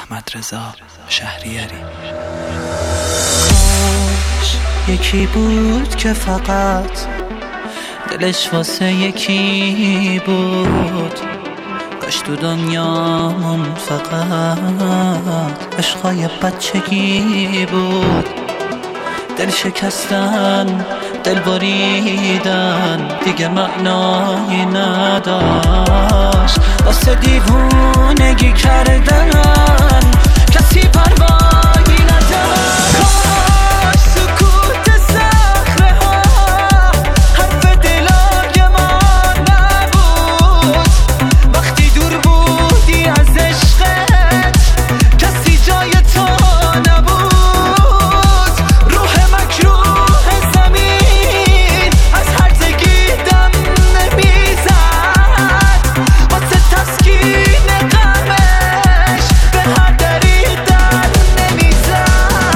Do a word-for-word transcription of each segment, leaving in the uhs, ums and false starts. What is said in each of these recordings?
احمد رضا شهریاری. کاش یکی بود که فقط دلش واسه یکی بود، کاش تو دنیامون فقط عشقای بچگی بود. دل شکستن، دل بریدن دیگه معنایی نداشت، واسه دیوونگی کردن کسی پروایی نداشت. کاش سکوت صخره ها حرف دلای ما نبود، وقتی دور بودی از عشقت کسی جای تو نبود. روح مکروه زمین از هرزگی دم نمیزد، واسه تسکین غمش به هر دری در نمیزد.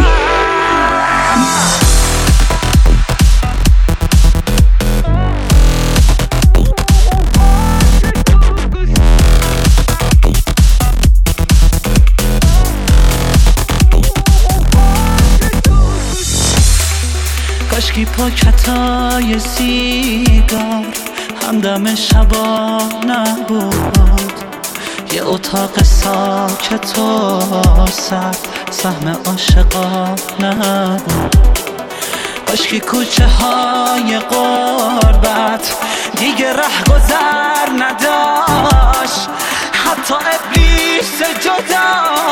کاشکی پاکتای سیگار همدم شبا نبود، یه اتاق ساکت و سرد سهم عاشقا نبود. کاشکی کوچه های غربت دیگه ره گذر نداشت، حتی ابلیس جدا